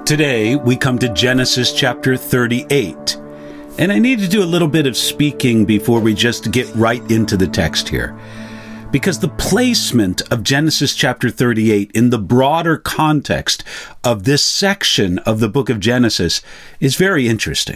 Today, we come to Genesis chapter 38. And I need to do a little bit of speaking before we just get right into the text here. Because the placement of Genesis chapter 38 in the broader context of this section of the book of Genesis is very interesting.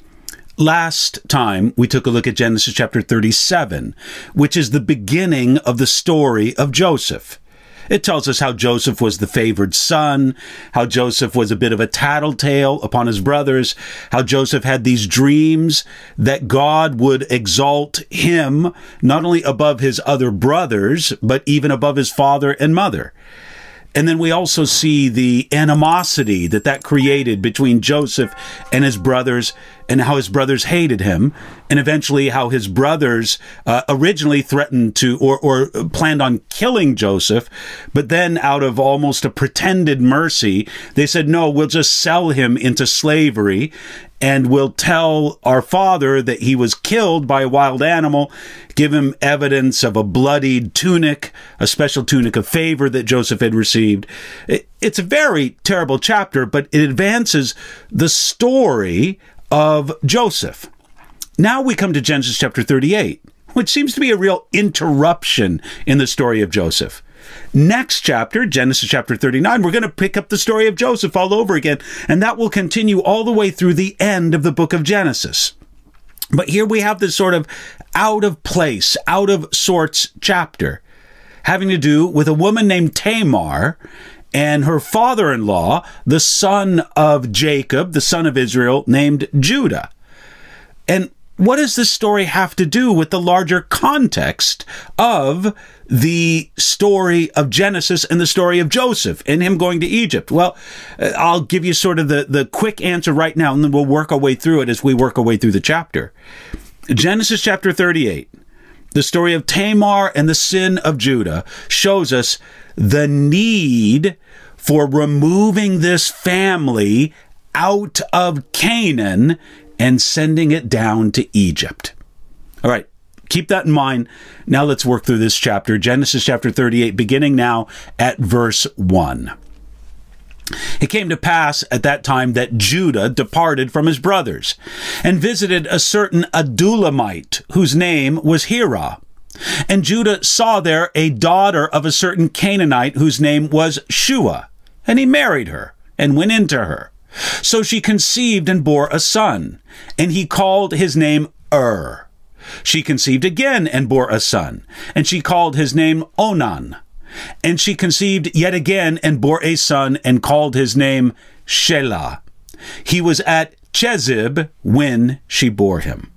Last time, we took a look at Genesis chapter 37, which is the beginning of the story of Joseph. It tells us how Joseph was the favored son, how Joseph was a bit of a tattletale upon his brothers, how Joseph had these dreams that God would exalt him not only above his other brothers, but even above his father and mother. And then we also see the animosity that created between Joseph and his brothers, and how his brothers hated him, and eventually how his brothers originally threatened to or planned on killing Joseph, but then out of almost a pretended mercy, they said, no, we'll just sell him into slavery, and we'll tell our father that he was killed by a wild animal, give him evidence of a bloodied tunic, a special tunic of favor that Joseph had received. It's a very terrible chapter, but it advances the story of Joseph. Now we come to Genesis chapter 38, which seems to be a real interruption in the story of Joseph. Next chapter, Genesis chapter 39, we're going to pick up the story of Joseph all over again, and that will continue all the way through the end of the book of Genesis. But here we have this sort of out of place, out of sorts chapter, having to do with a woman named Tamar and her father-in-law, the son of Jacob, the son of Israel, named Judah. And what does this story have to do with the larger context of the story of Genesis and the story of Joseph and him going to Egypt? Well, I'll give you sort of the quick answer right now, and then we'll work our way through it as we work our way through the chapter. Genesis chapter 38, the story of Tamar and the sin of Judah, shows us the need for removing this family out of Canaan and sending it down to Egypt. All right, keep that in mind. Now let's work through this chapter, Genesis chapter 38, beginning now at verse 1. It came to pass at that time that Judah departed from his brothers and visited a certain Adullamite, whose name was Hira. And Judah saw there a daughter of a certain Canaanite whose name was Shua, and he married her and went into her. So she conceived and bore a son, and he called his name She conceived again and bore a son, and she called his name Onan. And she conceived yet again and bore a son, and called his name Shelah. He was at Chezib when she bore him.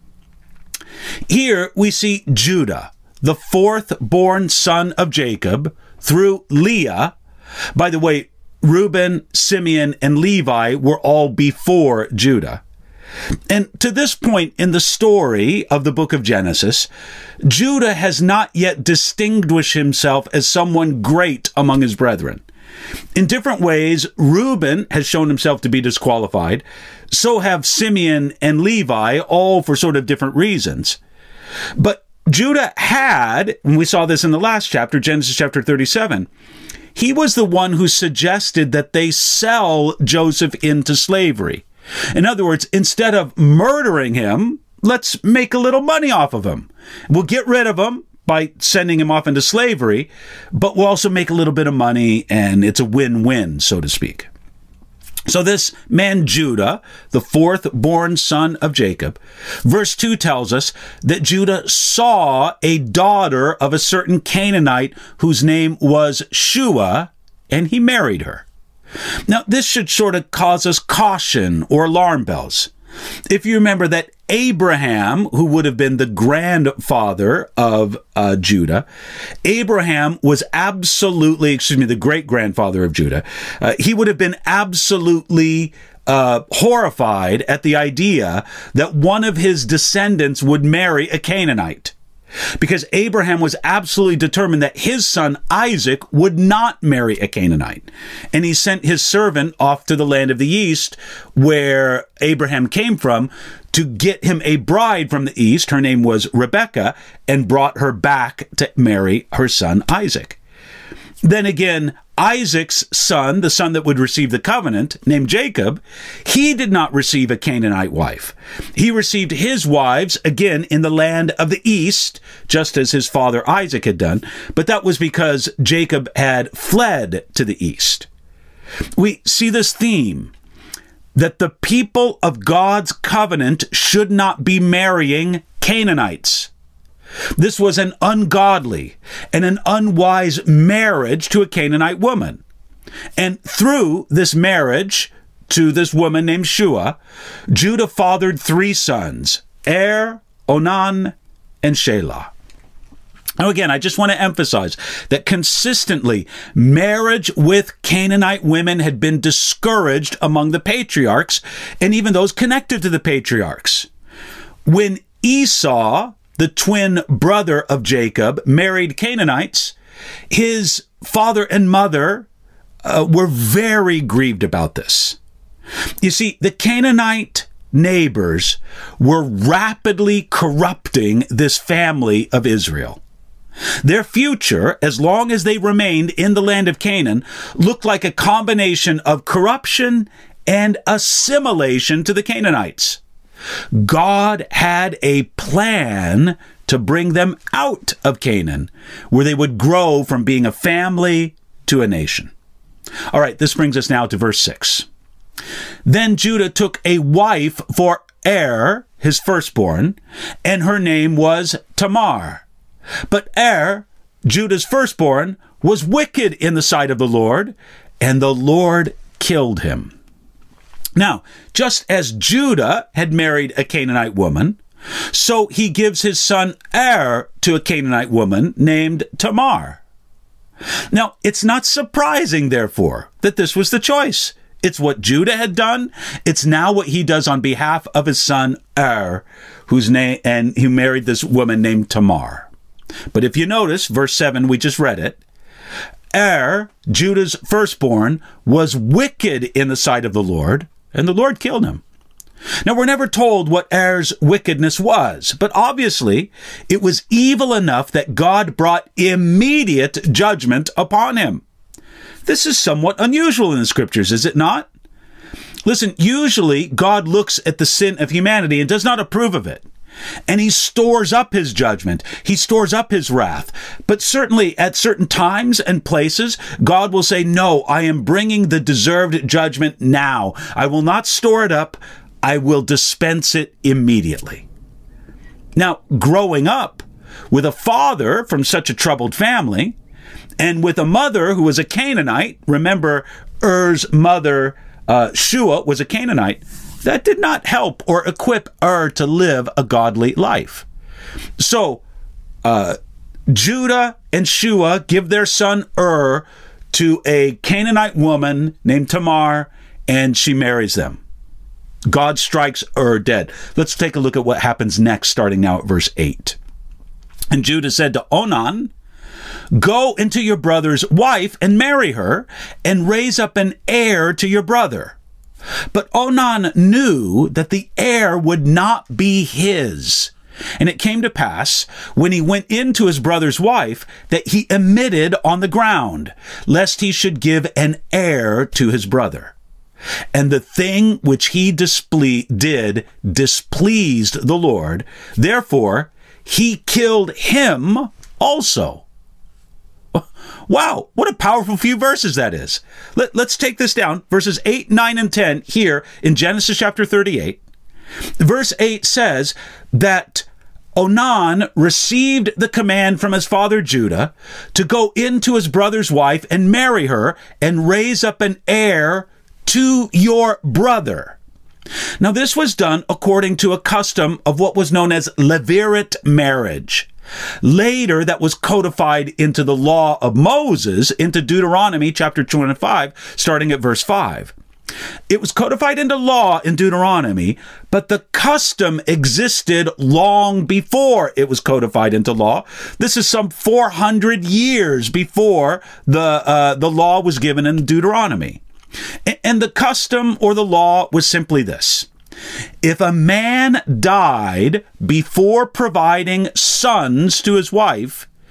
Here we see Judah, the fourth-born son of Jacob, through Leah. By the way, Reuben, Simeon, and Levi were all before Judah. And to this point in the story of the book of Genesis, Judah has not yet distinguished himself as someone great among his brethren. In different ways, Reuben has shown himself to be disqualified. So have Simeon and Levi, all for sort of different reasons. But Judah had, and we saw this in the last chapter, Genesis chapter 37, he was the one who suggested that they sell Joseph into slavery. In other words, instead of murdering him, let's make a little money off of him. We'll get rid of him by sending him off into slavery, but we'll also make a little bit of money, and it's a win-win, so to speak. So this man Judah, the fourth-born son of Jacob, verse 2 tells us that Judah saw a daughter of a certain Canaanite whose name was Shua, and he married her. Now, this should sort of cause us caution or alarm bells. If you remember that Abraham, who would have been the grandfather of Judah, Abraham was the great-grandfather of Judah. He would have been absolutely horrified at the idea that one of his descendants would marry a Canaanite. Because Abraham was absolutely determined that his son Isaac would not marry a Canaanite. And he sent his servant off to the land of the east, where Abraham came from, to get him a bride from the east. Her name was Rebekah, and brought her back to marry her son Isaac. Then again, Isaac's son, the son that would receive the covenant, named Jacob, he did not receive a Canaanite wife. He received his wives, again, in the land of the east, just as his father Isaac had done, but that was because Jacob had fled to the east. We see this theme that the people of God's covenant should not be marrying Canaanites. This was an ungodly and an unwise marriage to a Canaanite woman. And through this marriage to this woman named Shua, Judah fathered 3 sons, Onan, and Shelah. Now again, I just want to emphasize that consistently, marriage with Canaanite women had been discouraged among the patriarchs and even those connected to the patriarchs. When Esau, the twin brother of Jacob, married Canaanites, his father and mother were very grieved about this. You see, the Canaanite neighbors were rapidly corrupting this family of Israel. Their future, as long as they remained in the land of Canaan, looked like a combination of corruption and assimilation to the Canaanites. God had a plan to bring them out of Canaan, where they would grow from being a family to a nation. All right, this brings us now to verse 6. Then Judah took a wife for his firstborn, and her name was Tamar. But Judah's firstborn, was wicked in the sight of the Lord, and the Lord killed him. Now, just as Judah had married a Canaanite woman, so he gives his son to a Canaanite woman named Tamar. Now, it's not surprising, therefore, that this was the choice. It's what Judah had done. It's now what he does on behalf of his son who married this woman named Tamar. But if you notice, verse 7, we just read it. Judah's firstborn, was wicked in the sight of the Lord, and the Lord killed him. Now, we're never told what Er's wickedness was, but obviously it was evil enough that God brought immediate judgment upon him. This is somewhat unusual in the scriptures, is it not? Listen, usually God looks at the sin of humanity and does not approve of it. And he stores up his judgment. He stores up his wrath. But certainly at certain times and places, God will say, no, I am bringing the deserved judgment now. I will not store it up. I will dispense it immediately. Now, growing up with a father from such a troubled family, and with a mother who was a Canaanite, remember Er's mother, Shua, was a Canaanite, that did not help or equip to live a godly life. So, Judah and Shua give their son to a Canaanite woman named Tamar, and she marries them. God strikes dead. Let's take a look at what happens next, starting now at verse 8. And Judah said to Onan, go into your brother's wife and marry her, and raise up an heir to your brother. But Onan knew that the heir would not be his. And it came to pass, when he went in to his brother's wife, that he emitted on the ground, lest he should give an heir to his brother. And the thing which he did displeased the Lord. Therefore, he killed him also. Wow, what a powerful few verses that is. Let's take this down. Verses 8, 9, and 10 here in Genesis chapter 38. Verse 8 says that Onan received the command from his father Judah to go into his brother's wife and marry her and raise up an heir to your brother. Now, this was done according to a custom of what was known as Levirate marriage. Later, that was codified into the law of Moses, into Deuteronomy chapter 25, starting at verse 5. It was codified into law in Deuteronomy, but the custom existed long before it was codified into law. This is some 400 years before the law was given in Deuteronomy. And the custom or the law was simply this. If a man died before providing sons to his wife,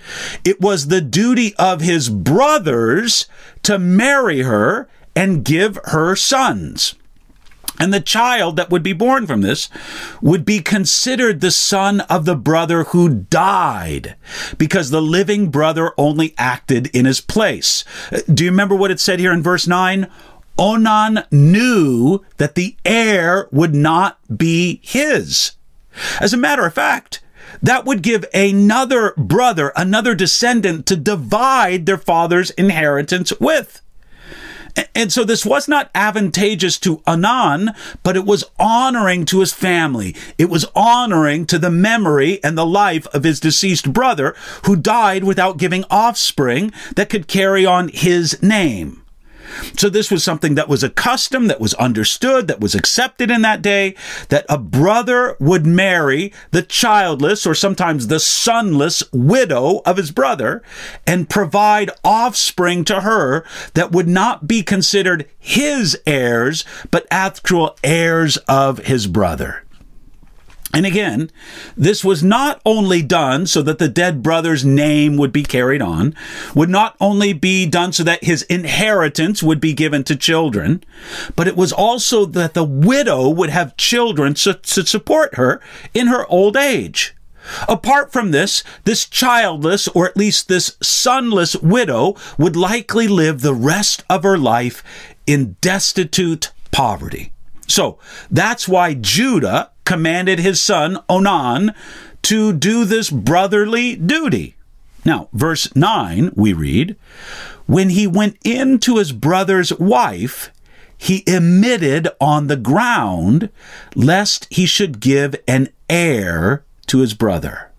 It was the duty of his brothers to marry her and give her sons. And the child that would be born from this would be considered the son of the brother who died, because the living brother only acted in his place. Do you remember what it said here in verse 9? Onan knew that the heir would not be his. As a matter of fact, that would give another brother, another descendant, to divide their father's inheritance with. And so this was not advantageous to Onan, but it was honoring to his family. It was honoring to the memory and the life of his deceased brother, who died without giving offspring that could carry on his name. So this was something that was a custom, that was understood, that was accepted in that day, that a brother would marry the childless, or sometimes the sonless, widow of his brother and provide offspring to her that would not be considered his heirs, but actual heirs of his brother. And again, this was not only done so that the dead brother's name would be carried on, would not only be done so that his inheritance would be given to children, but it was also that the widow would have children to support her in her old age. Apart from this, this childless, or at least this sonless widow, would likely live the rest of her life in destitute poverty. So that's why Judah commanded his son Onan to do this brotherly duty. Now, verse 9, we read, when he went in to his brother's wife, he emitted on the ground, lest he should give an heir to his brother.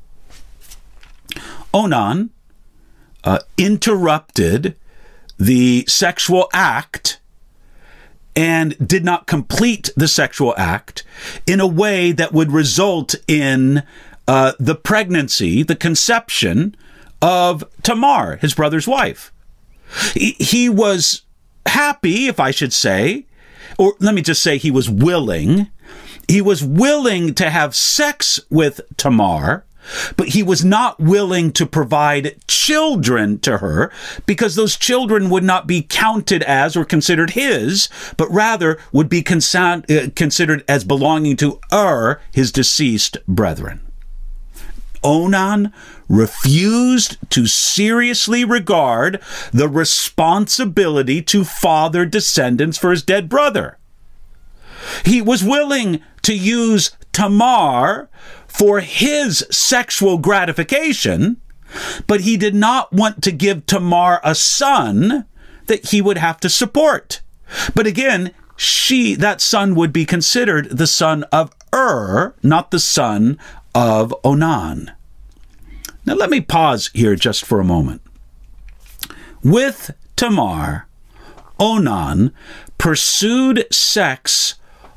Onan interrupted the sexual act and did not complete the sexual act in a way that would result in the pregnancy, the conception of Tamar, his brother's wife. He was happy, if I should say, or let me just say he was willing. He was willing to have sex with Tamar, but he was not willing to provide children to her, because those children would not be counted as or considered his, but rather would be considered as belonging to his deceased brethren. Onan refused to seriously regard the responsibility to father descendants for his dead brother. He was willing to use Tamar for his sexual gratification, but he did not want to give Tamar a son that he would have to support. But again, that son would be considered the son of not the son of Onan. Now let me pause here just for a moment. With Tamar, Onan pursued sex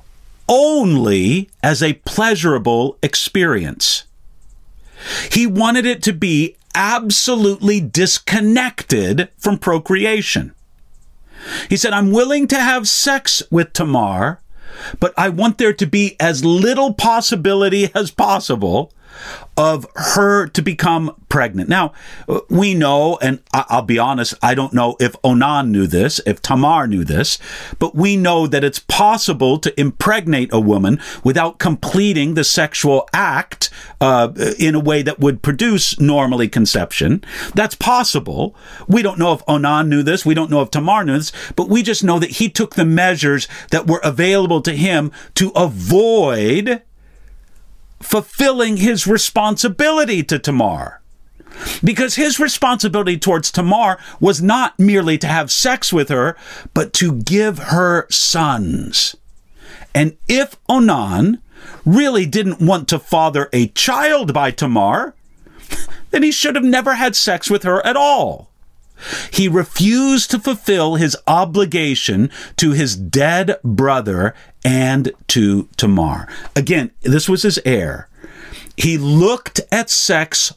only as a pleasurable experience. He wanted it to be absolutely disconnected from procreation. He said, I'm willing to have sex with Tamar, but I want there to be as little possibility as possible of her to become pregnant. Now, we know, and I'll be honest, I don't know if Onan knew this, if Tamar knew this, but we know that it's possible to impregnate a woman without completing the sexual act in a way that would produce normally conception. That's possible. We don't know if Onan knew this. We don't know if Tamar knew this, but we just know that he took the measures that were available to him to avoid fulfilling his responsibility to Tamar. Because his responsibility towards Tamar was not merely to have sex with her, but to give her sons. And if Onan really didn't want to father a child by Tamar, then he should have never had sex with her at all. He refused to fulfill his obligation to his dead brother and to Tamar. Again, this was his heir. He looked at sex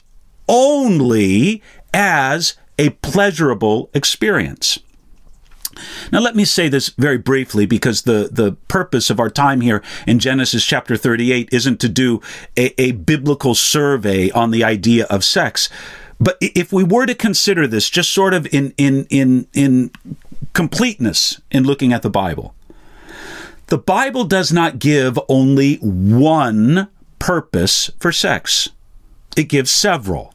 only as a pleasurable experience. Now, let me say this very briefly, because the purpose of our time here in Genesis chapter 38 isn't to do a biblical survey on the idea of sex. But if we were to consider this just sort of in completeness in looking at the Bible does not give only one purpose for sex. It gives several.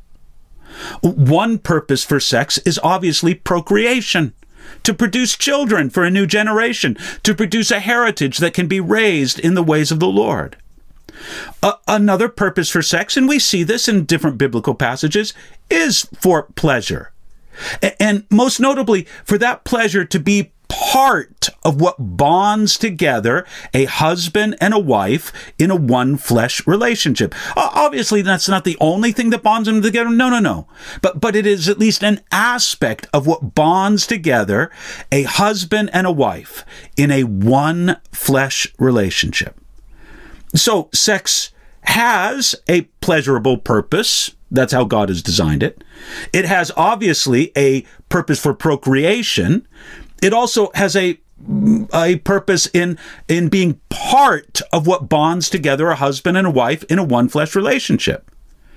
One purpose for sex is obviously procreation, to produce children for a new generation, to produce a heritage that can be raised in the ways of the Lord. Another purpose for sex, and we see this in different biblical passages, is for pleasure. And most notably, for that pleasure to be part of what bonds together a husband and a wife in a one flesh relationship. Obviously, that's not the only thing that bonds them together. No. But it is at least an aspect of what bonds together a husband and a wife in a one flesh relationship. So sex has a pleasurable purpose. That's how God has designed it. It has obviously a purpose for procreation. It also has a purpose in being part of what bonds together a husband and a wife in a one flesh relationship.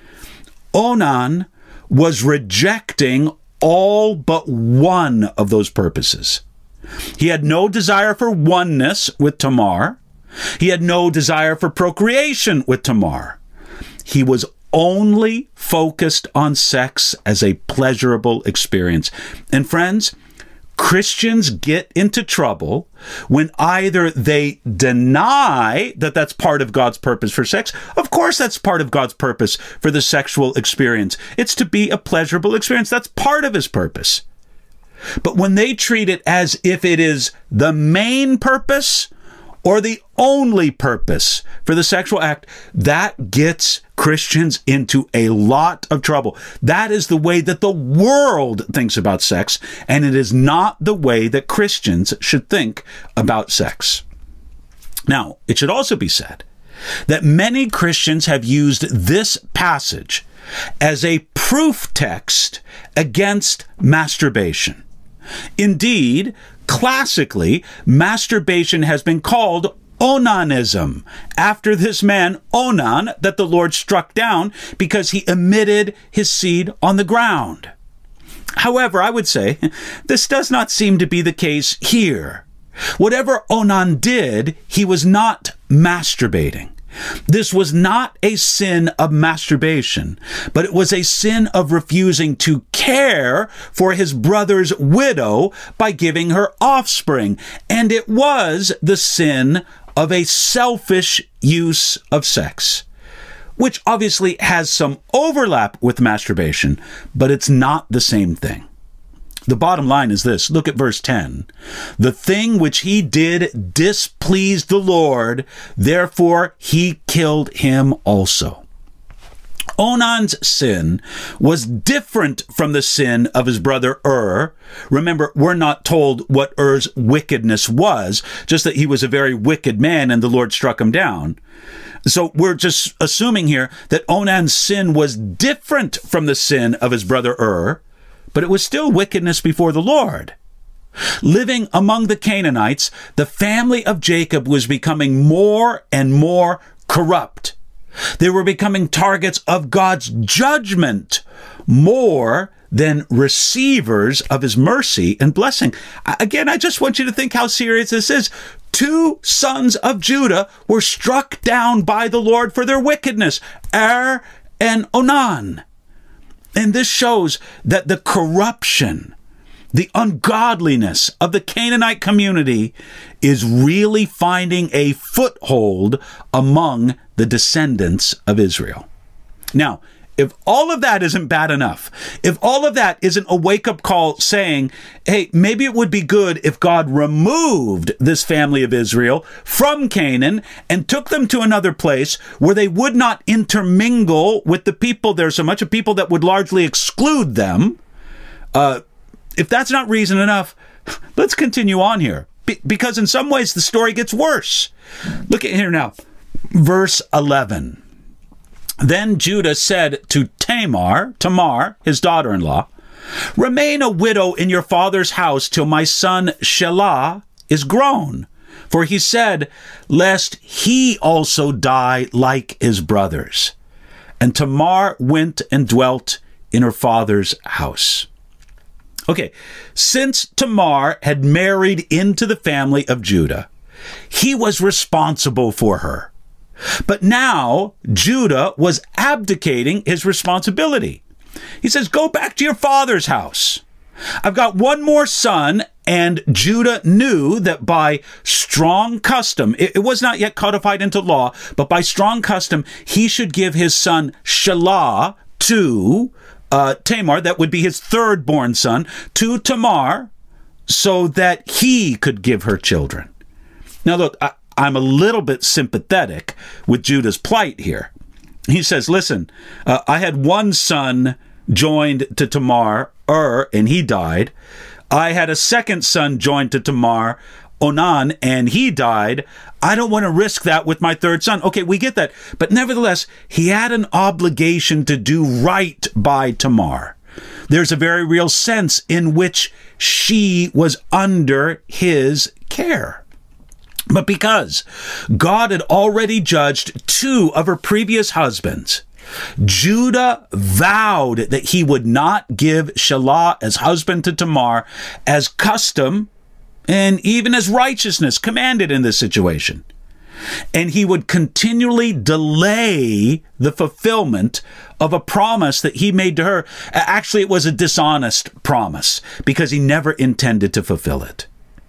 Onan was rejecting all but one of those purposes. He had no desire for oneness with Tamar. He had no desire for procreation with Tamar. He was only focused on sex as a pleasurable experience. And friends, Christians get into trouble when either they deny that that's part of God's purpose for sex. Of course, that's part of God's purpose for the sexual experience. It's to be a pleasurable experience. That's part of his purpose. But when they treat it as if it is the main purpose or the only purpose for the sexual act, that gets Christians into a lot of trouble. That is the way that the world thinks about sex, and it is not the way that Christians should think about sex. Now, it should also be said that many Christians have used this passage as a proof text against masturbation. Indeed, classically, masturbation has been called onanism, after this man Onan that the Lord struck down because he emitted his seed on the ground. However, I would say this does not seem to be the case here. Whatever Onan did, he was not masturbating. This was not a sin of masturbation, but it was a sin of refusing to care for his brother's widow by giving her offspring. And it was the sin of a selfish use of sex, which obviously has some overlap with masturbation, but it's not the same thing. The bottom line is this. Look at verse 10. The thing which he did displeased the Lord, therefore he killed him also. Onan's sin was different from the sin of his brother Ur. Remember, we're not told what Ur's wickedness was, just that he was a very wicked man and the Lord struck him down. So we're just assuming here that Onan's sin was different from the sin of his brother Ur, but it was still wickedness before the Lord. Living among the Canaanites, the family of Jacob was becoming more and more corrupt. They were becoming targets of God's judgment more than receivers of his mercy and blessing. Again, I just want you to think how serious this is. 2 sons of Judah were struck down by the Lord for their wickedness, Er and Onan. And this shows that the corruption, the ungodliness of the Canaanite community is really finding a foothold among the descendants of Israel. Now, if all of that isn't bad enough, if all of that isn't a wake-up call saying, hey, maybe it would be good if God removed this family of Israel from Canaan and took them to another place where they would not intermingle with the people there so much, of people that would largely exclude them. If that's not reason enough, let's continue on here. Because in some ways the story gets worse. Look at here now. Verse 11. Then Judah said to Tamar, his daughter-in-law, remain a widow in your father's house till my son Shelah is grown. For he said, lest he also die like his brothers. And Tamar went and dwelt in her father's house. Okay, since Tamar had married into the family of Judah, he was responsible for her. But now Judah was abdicating his responsibility. He says, go back to your father's house. I've got one more son, and Judah knew that by strong custom, it was not yet codified into law, but by strong custom, he should give his son Shelah to Tamar, that would be his third born son, to Tamar, so that he could give her children. Now look, I'm a little bit sympathetic with Judah's plight here. He says, listen, I had one son joined to Tamar, and he died. I had a second son joined to Tamar, Onan, and he died. I don't want to risk that with my third son. Okay, we get that. But nevertheless, he had an obligation to do right by Tamar. There's a very real sense in which she was under his care. But because God had already judged two of her previous husbands, Judah vowed that he would not give Shelah as husband to Tamar, as custom and even as righteousness commanded in this situation. And he would continually delay the fulfillment of a promise that he made to her. Actually, it was a dishonest promise because he never intended to fulfill it.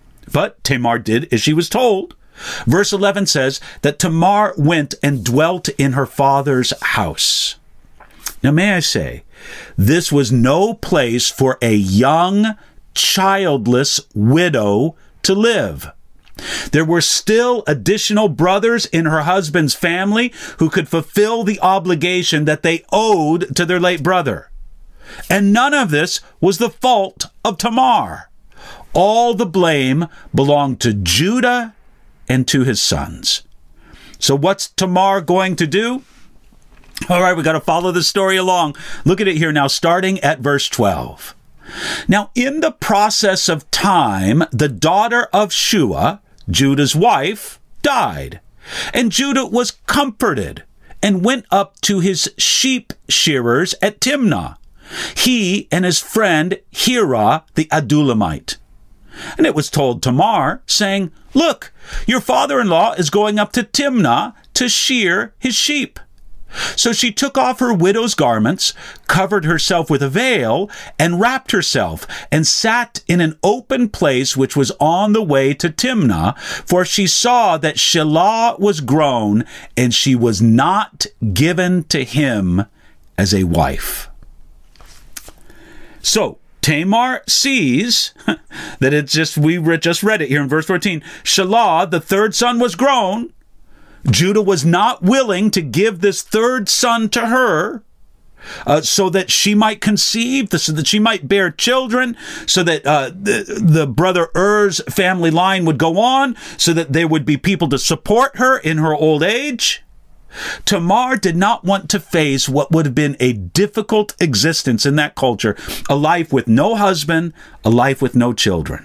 But Tamar did as she was told. Verse 11 says that Tamar went and dwelt in her father's house. Now, may I say, this was no place for a young, childless widow to live. There were still additional brothers in her husband's family who could fulfill the obligation that they owed to their late brother. And none of this was the fault of Tamar. All the blame belonged to Judah and to his sons. So what's Tamar going to do? All right, we got to follow the story along. Look at it here now, starting at verse 12. Now, in the process of time, the daughter of Shua, Judah's wife, died. And Judah was comforted and went up to his sheep shearers at Timnah, he and his friend Hirah the Adullamite. And it was told Tamar, saying, look, your father-in-law is going up to Timnah to shear his sheep. So she took off her widow's garments, covered herself with a veil, and wrapped herself, and sat in an open place which was on the way to Timnah, for she saw that Shelah was grown, and she was not given to him as a wife. So Tamar sees that it's just, we just read it here in verse 14. Shelah, the third son, was grown. Judah was not willing to give this third son to her so that she might conceive, so that she might bear children, so that the brother Er's family line would go on, so that there would be people to support her in her old age. Tamar did not want to face what would have been a difficult existence in that culture, a life with no husband, a life with no children.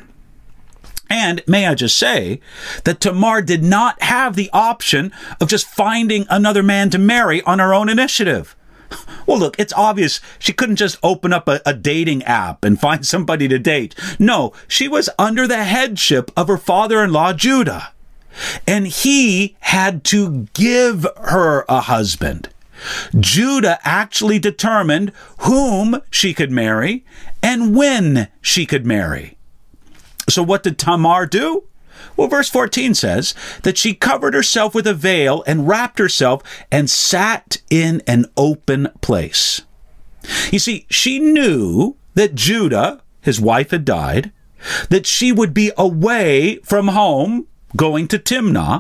And may I just say that Tamar did not have the option of just finding another man to marry on her own initiative. Well, look, it's obvious she couldn't just open up a dating app and find somebody to date. No, she was under the headship of her father-in-law, Judah. And he had to give her a husband. Judah actually determined whom she could marry and when she could marry. So what did Tamar do? Well, verse 14 says that she covered herself with a veil and wrapped herself and sat in an open place. You see, she knew that Judah, his wife, had died, that she would be away from home, going to Timnah.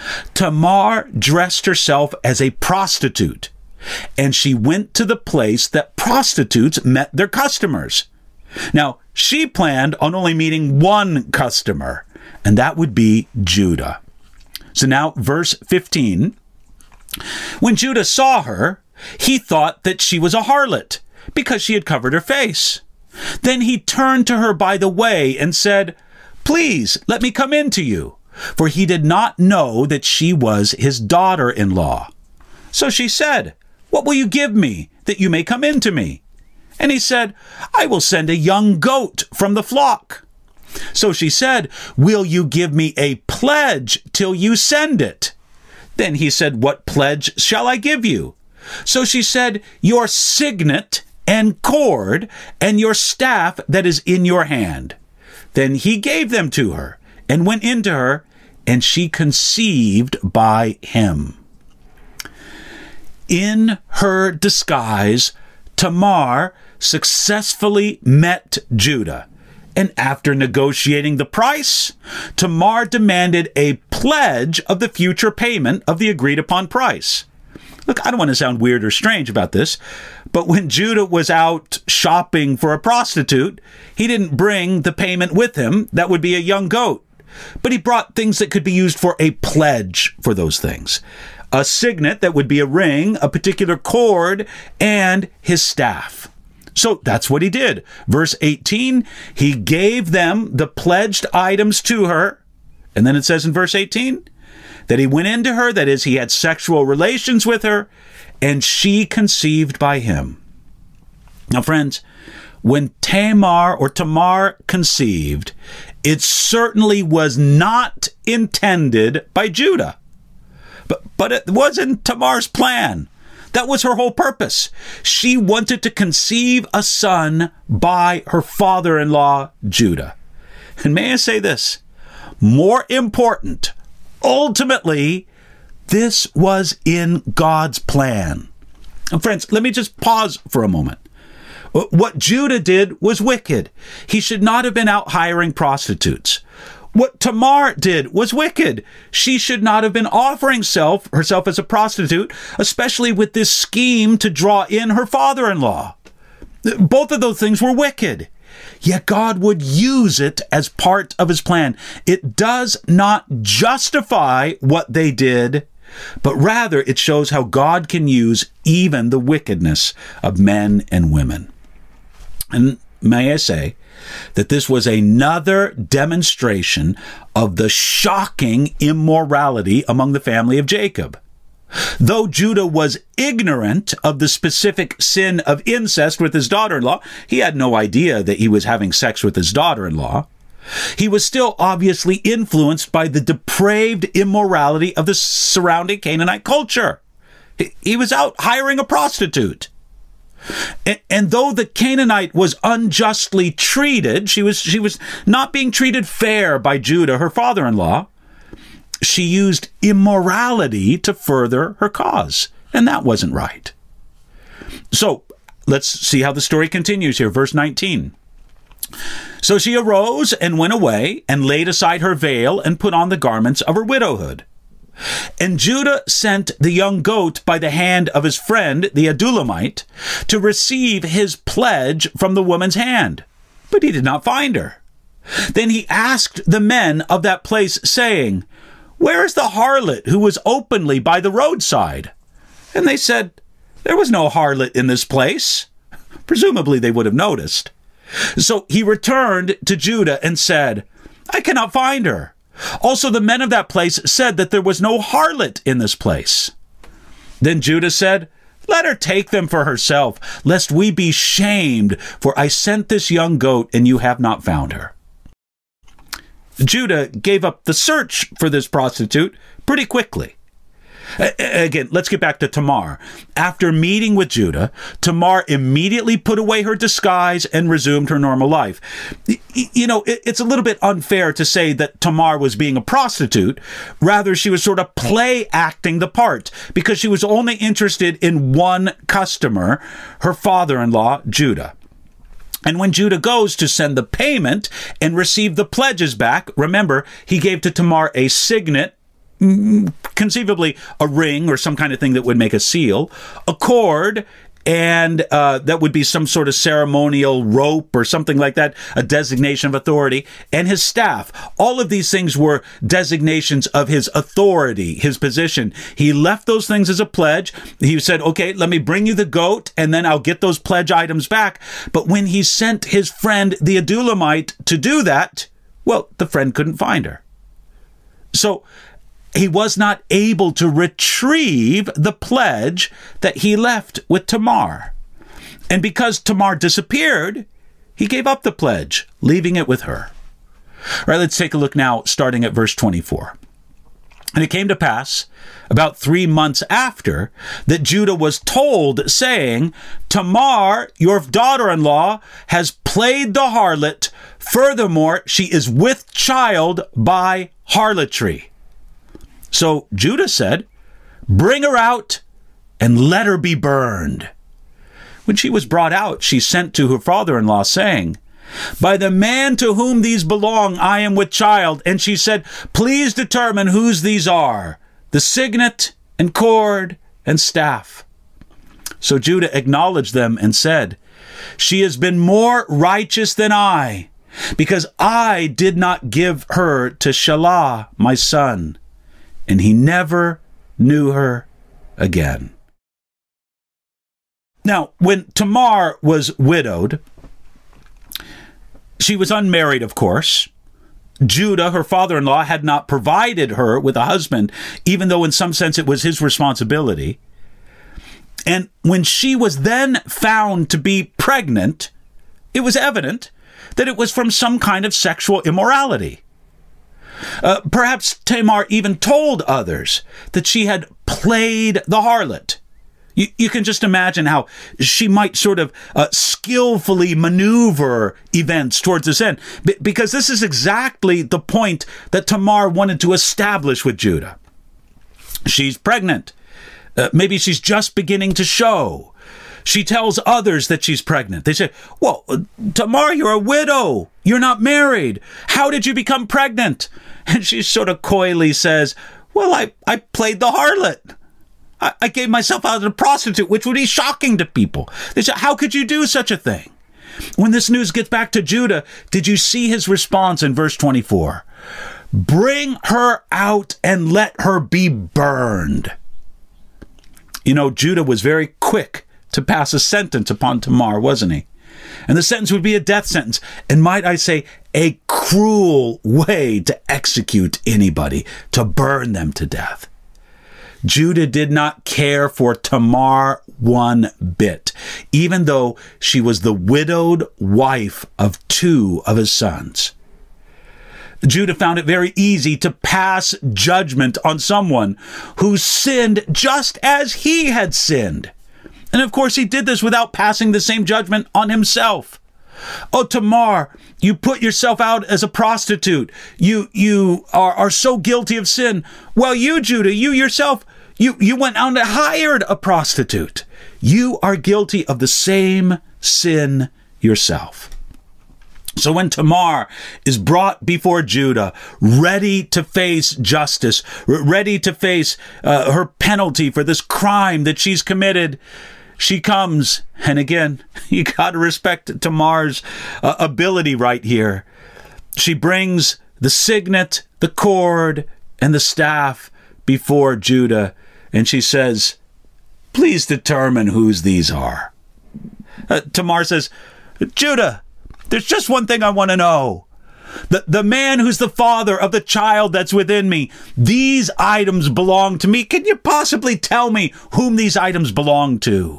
Tamar dressed herself as a prostitute, and she went to the place that prostitutes met their customers. Now, she planned on only meeting one customer, and that would be Judah. So now, verse 15. When Judah saw her, he thought that she was a harlot, because she had covered her face. Then he turned to her by the way and said, "Please, let me come in to you." For he did not know that she was his daughter-in-law. So she said, "What will you give me, that you may come in to me?" And he said, I will send a young goat from the flock. So she said, will you give me a pledge till you send it? Then he said, what pledge shall I give you? So she said, your signet and cord and your staff that is in your hand. Then he gave them to her and went into her, and she conceived by him. In her disguise, Tamar successfully met Judah. And after negotiating the price, Tamar demanded a pledge of the future payment of the agreed upon price. Look, I don't want to sound weird or strange about this, but when Judah was out shopping for a prostitute, he didn't bring the payment with him. That would be a young goat. But he brought things that could be used for a pledge for those things. A signet that would be a ring, a particular cord, and his staff. So that's what he did. Verse 18, he gave them the pledged items to her. And then it says in verse 18 that he went into her, that is, he had sexual relations with her, and she conceived by him. Now, friends, when Tamar conceived, it certainly was not intended by Judah. But it wasn't Tamar's plan. That was her whole purpose. She wanted to conceive a son by her father-in-law, Judah. And may I say this? More important, ultimately, this was in God's plan. And friends, let me just pause for a moment. What Judah did was wicked. He should not have been out hiring prostitutes. What Tamar did was wicked. She should not have been offering herself as a prostitute, especially with this scheme to draw in her father-in-law. Both of those things were wicked. Yet God would use it as part of his plan. It does not justify what they did, but rather it shows how God can use even the wickedness of men and women. And may I say that this was another demonstration of the shocking immorality among the family of Jacob. Though Judah was ignorant of the specific sin of incest with his daughter-in-law, he had no idea that he was having sex with his daughter-in-law. He was still obviously influenced by the depraved immorality of the surrounding Canaanite culture. He was out hiring a prostitute. And though the Canaanite was unjustly treated, she was not being treated fair by Judah, her father-in-law, she used immorality to further her cause. And that wasn't right. So let's see how the story continues here. Verse 19. So she arose and went away and laid aside her veil and put on the garments of her widowhood. And Judah sent the young goat by the hand of his friend, the Adullamite, to receive his pledge from the woman's hand. But he did not find her. Then he asked the men of that place, saying, where is the harlot who was openly by the roadside? And they said, there was no harlot in this place. Presumably they would have noticed. So he returned to Judah and said, I cannot find her. Also, the men of that place said that there was no harlot in this place. Then Judah said, let her take them for herself, lest we be shamed, for I sent this young goat, and you have not found her. Judah gave up the search for this prostitute pretty quickly. Again, let's get back to Tamar. After meeting with Judah, Tamar immediately put away her disguise and resumed her normal life. You know, it's a little bit unfair to say that Tamar was being a prostitute. Rather, she was sort of play acting the part because she was only interested in one customer, her father-in-law, Judah. And when Judah goes to send the payment and receive the pledges back, remember, he gave to Tamar a signet, conceivably a ring or some kind of thing that would make a seal, a cord, and that would be some sort of ceremonial rope or something like that, a designation of authority, and his staff. All of these things were designations of his authority, his position. He left those things as a pledge. He said, okay, let me bring you the goat, and then I'll get those pledge items back. But when he sent his friend, the Adullamite, to do that, well, the friend couldn't find her. So he was not able to retrieve the pledge that he left with Tamar. And because Tamar disappeared, he gave up the pledge, leaving it with her. All right, let's take a look now, starting at verse 24. And it came to pass, about 3 months after, that Judah was told, saying, Tamar, your daughter-in-law, has played the harlot. Furthermore, she is with child by harlotry. So Judah said, bring her out and let her be burned. When she was brought out, she sent to her father-in-law, saying, by the man to whom these belong, I am with child. And she said, please determine whose these are, the signet and cord and staff. So Judah acknowledged them and said, she has been more righteous than I, because I did not give her to Shelah, my son. And he never knew her again. Now, when Tamar was widowed, she was unmarried, of course. Judah, her father-in-law, had not provided her with a husband, even though in some sense it was his responsibility. And when she was then found to be pregnant, it was evident that it was from some kind of sexual immorality. Perhaps Tamar even told others that she had played the harlot. You can just imagine how she might sort of skillfully maneuver events towards this end, because this is exactly the point that Tamar wanted to establish with Judah. She's pregnant. Maybe she's just beginning to show. She tells others that she's pregnant. They say, well, Tamar, you're a widow. You're not married. How did you become pregnant? And she sort of coyly says, well, I played the harlot. I gave myself out as a prostitute, which would be shocking to people. They say, how could you do such a thing? When this news gets back to Judah, did you see his response in verse 24? Bring her out and let her be burned. You know, Judah was very quick to pass a sentence upon Tamar, wasn't he? And the sentence would be a death sentence. And might I say, a cruel way to execute anybody, to burn them to death. Judah did not care for Tamar one bit, even though she was the widowed wife of 2 of his sons. Judah found it very easy to pass judgment on someone who sinned just as he had sinned. And of course, he did this without passing the same judgment on himself. Oh, Tamar, you put yourself out as a prostitute. You are so guilty of sin. Well, you, Judah, you yourself, you went out and hired a prostitute. You are guilty of the same sin yourself. So when Tamar is brought before Judah, ready to face justice, ready to face her penalty for this crime that she's committed, she comes, and again, you got to respect Tamar's ability right here. She brings the signet, the cord, and the staff before Judah, and she says, please determine whose these are. Tamar says, Judah, there's just one thing I want to know. The man who's the father of the child that's within me, these items belong to me. Can you possibly tell me whom these items belong to?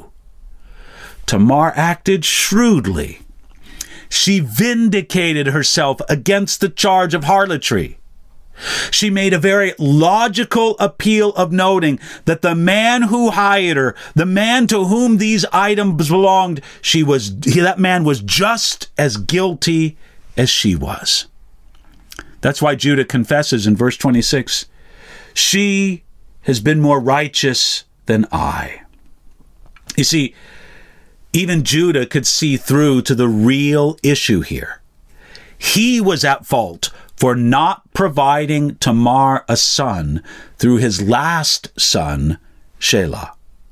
Tamar acted shrewdly. She vindicated herself against the charge of harlotry. She made a very logical appeal of noting that the man who hired her, the man to whom these items belonged, that man was just as guilty as she was. That's why Judah confesses in verse 26, she has been more righteous than I. You see, even Judah could see through to the real issue here. He was at fault for not providing Tamar a son through his last son, Shelah.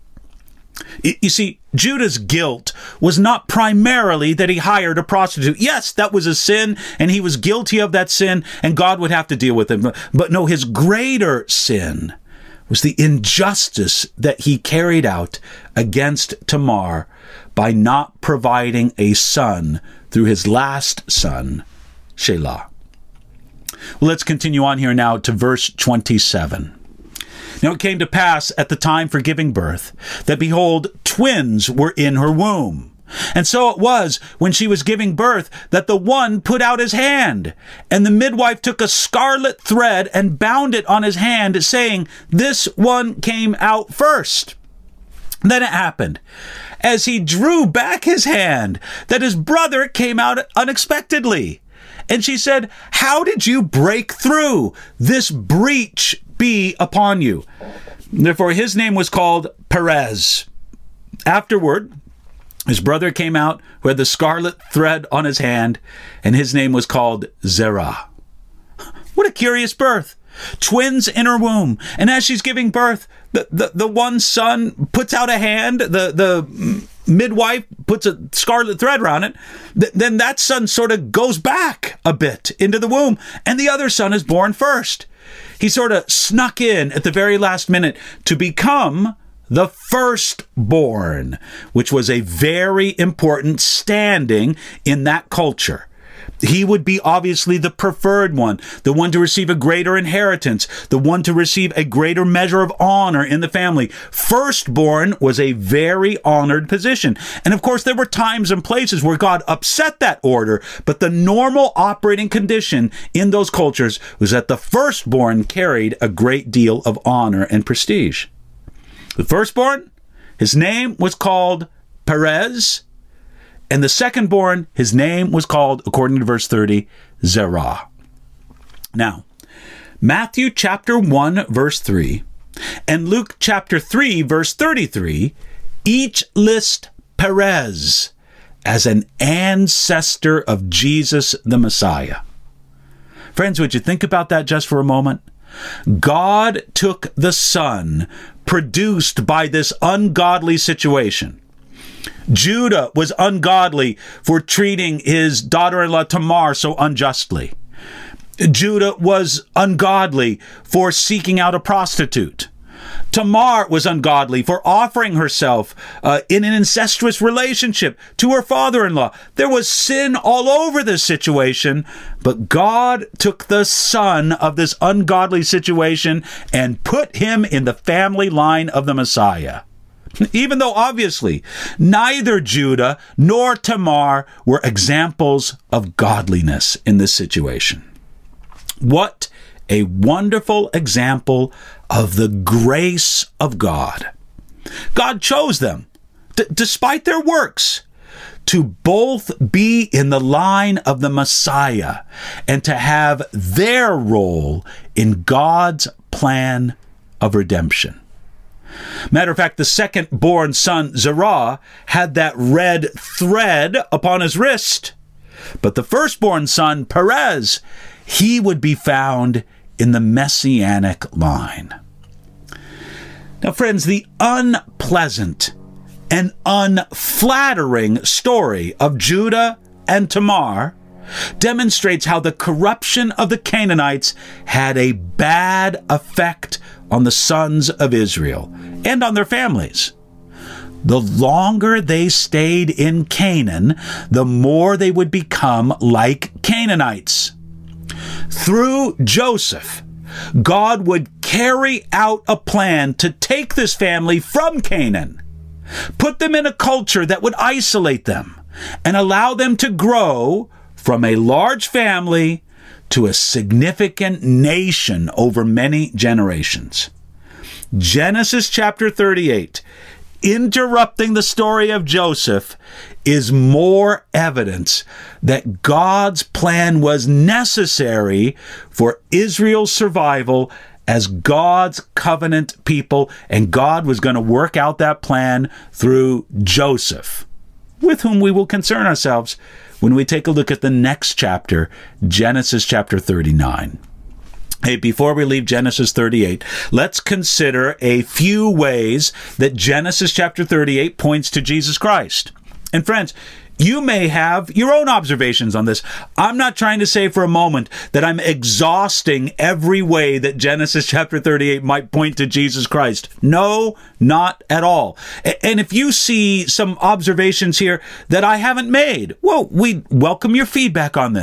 You see, Judah's guilt was not primarily that he hired a prostitute. Yes, that was a sin, and he was guilty of that sin, and God would have to deal with him. But no, his greater sin was the injustice that he carried out against Tamar by not providing a son through his last son, Shelah. Well, let's continue on here now to verse 27. Now it came to pass at the time for giving birth, that behold, twins were in her womb. And so it was when she was giving birth that the one put out his hand, and the midwife took a scarlet thread and bound it on his hand, saying, "This one came out first." Then it happened, as he drew back his hand, that his brother came out unexpectedly. And she said, "How did you break through? This breach be upon you." Therefore his name was called Perez. Afterward, his brother came out who had the scarlet thread on his hand, and his name was called Zerah. What a curious birth. Twins in her womb. And as she's giving birth, the one son puts out a hand, the midwife puts a scarlet thread around it, then that son sort of goes back a bit into the womb, and the other son is born first. He sort of snuck in at the very last minute to become the firstborn, which was a very important standing in that culture. He would be obviously the preferred one, the one to receive a greater inheritance, the one to receive a greater measure of honor in the family. Firstborn was a very honored position. And of course, there were times and places where God upset that order, but the normal operating condition in those cultures was that the firstborn carried a great deal of honor and prestige. The firstborn, his name was called Perez, and the secondborn, his name was called, according to verse 30, Zerah. Now, Matthew chapter 1, verse 3, and Luke chapter 3, verse 33, each list Perez as an ancestor of Jesus the Messiah. Friends, would you think about that just for a moment? God took the son produced by this ungodly situation. Judah was ungodly for treating his daughter-in-law Tamar so unjustly. Judah was ungodly for seeking out a prostitute. Tamar was ungodly for offering herself in an incestuous relationship to her father-in-law. There was sin all over this situation, but God took the son of this ungodly situation and put him in the family line of the Messiah. Even though obviously neither Judah nor Tamar were examples of godliness in this situation. What a wonderful example of the grace of God. God chose them, despite their works, to both be in the line of the Messiah and to have their role in God's plan of redemption. Matter of fact, the second-born son, Zerah, had that red thread upon his wrist. But the firstborn son, Perez, he would be found in the messianic line. Now, friends, the unpleasant and unflattering story of Judah and Tamar demonstrates how the corruption of the Canaanites had a bad effect on the sons of Israel and on their families. The longer they stayed in Canaan, the more they would become like Canaanites. Through Joseph, God would carry out a plan to take this family from Canaan, put them in a culture that would isolate them, and allow them to grow from a large family to a significant nation over many generations. Genesis chapter 38, interrupting the story of Joseph, is more evidence that God's plan was necessary for Israel's survival as God's covenant people, and God was going to work out that plan through Joseph, with whom we will concern ourselves when we take a look at the next chapter, Genesis chapter 39. Hey, before we leave Genesis 38, let's consider a few ways that Genesis chapter 38 points to Jesus Christ. And friends, you may have your own observations on this. I'm not trying to say for a moment that I'm exhausting every way that Genesis chapter 38 might point to Jesus Christ. No, not at all. And if you see some observations here that I haven't made, well, we welcome your feedback on this.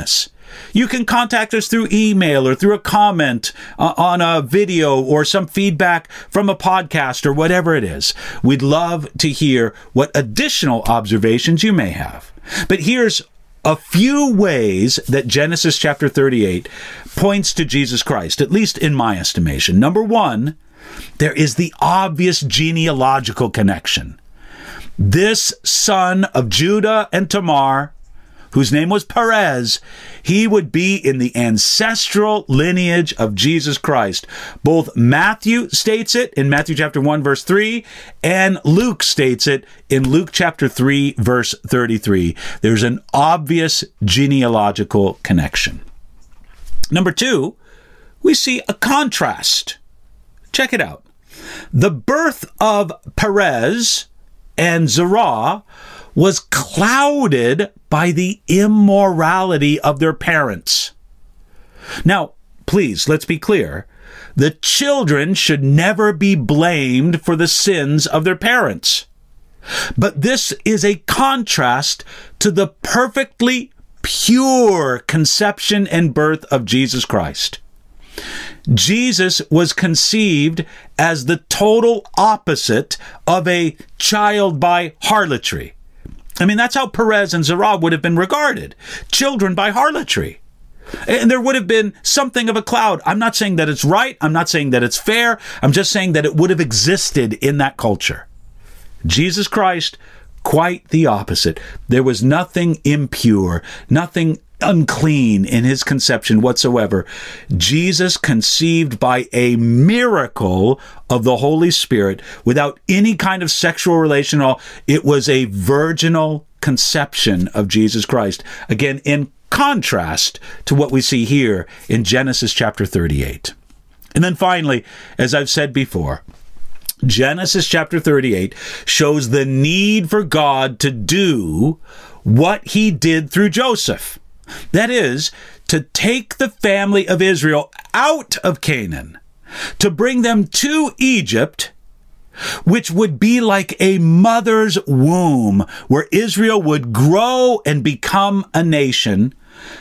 You can contact us through email or through a comment on a video or some feedback from a podcast or whatever it is. We'd love to hear what additional observations you may have. But here's a few ways that Genesis chapter 38 points to Jesus Christ, at least in my estimation. Number one, there is the obvious genealogical connection. This son of Judah and Tamar, whose name was Perez, he would be in the ancestral lineage of Jesus Christ. Both Matthew states it in Matthew chapter 1, verse 3, and Luke states it in Luke chapter 3, verse 33. There's an obvious genealogical connection. Number two, we see a contrast. Check it out. The birth of Perez and Zerah was clouded by the immorality of their parents. Now, please, let's be clear. The children should never be blamed for the sins of their parents. But this is a contrast to the perfectly pure conception and birth of Jesus Christ. Jesus was conceived as the total opposite of a child by harlotry. I mean, that's how Perez and Zerah would have been regarded. Children by harlotry. And there would have been something of a cloud. I'm not saying that it's right. I'm not saying that it's fair. I'm just saying that it would have existed in that culture. Jesus Christ, quite the opposite. There was nothing impure, nothing unclean in his conception whatsoever. Jesus conceived by a miracle of the Holy Spirit without any kind of sexual relation at all. It was a virginal conception of Jesus Christ. Again, in contrast to what we see here in Genesis chapter 38. And then finally, as I've said before, Genesis chapter 38 shows the need for God to do what he did through Joseph. That is, to take the family of Israel out of Canaan, to bring them to Egypt, which would be like a mother's womb, where Israel would grow and become a nation,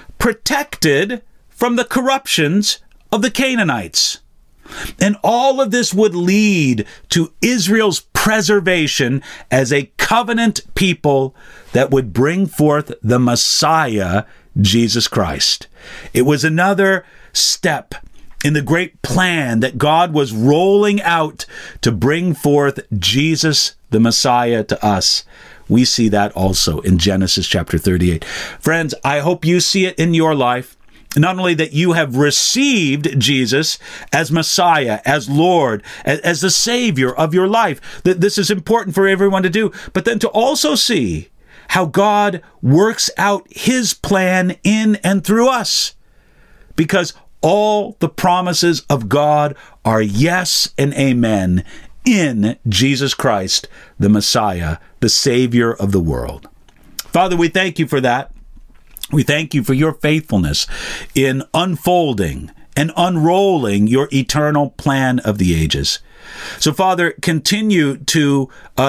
protected from the corruptions of the Canaanites. And all of this would lead to Israel's preservation as a covenant people that would bring forth the Messiah, Jesus Christ. It was another step in the great plan that God was rolling out to bring forth Jesus, the Messiah, to us. We see that also in Genesis chapter 38. Friends, I hope you see it in your life. Not only that you have received Jesus as Messiah, as Lord, as the Savior of your life. That this is important for everyone to do, but then to also see how God works out his plan in and through us. Because all the promises of God are yes and amen in Jesus Christ, the Messiah, the Savior of the world. Father, we thank you for that. We thank you for your faithfulness in unfolding and unrolling your eternal plan of the ages. So, Father, continue to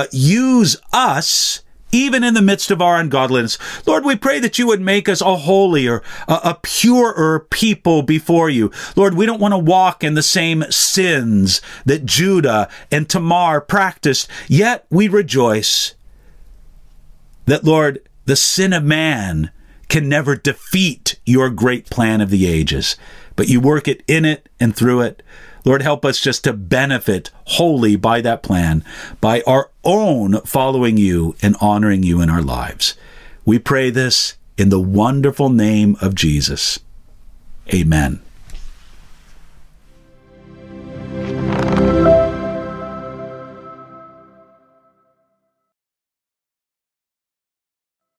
use us even in the midst of our ungodliness. Lord, we pray that you would make us a holier, a purer people before you. Lord, we don't want to walk in the same sins that Judah and Tamar practiced, yet we rejoice that, Lord, the sin of man can never defeat your great plan of the ages, but you work it in it and through it. Lord, help us just to benefit wholly by that plan, by our own following you and honoring you in our lives. We pray this in the wonderful name of Jesus. Amen.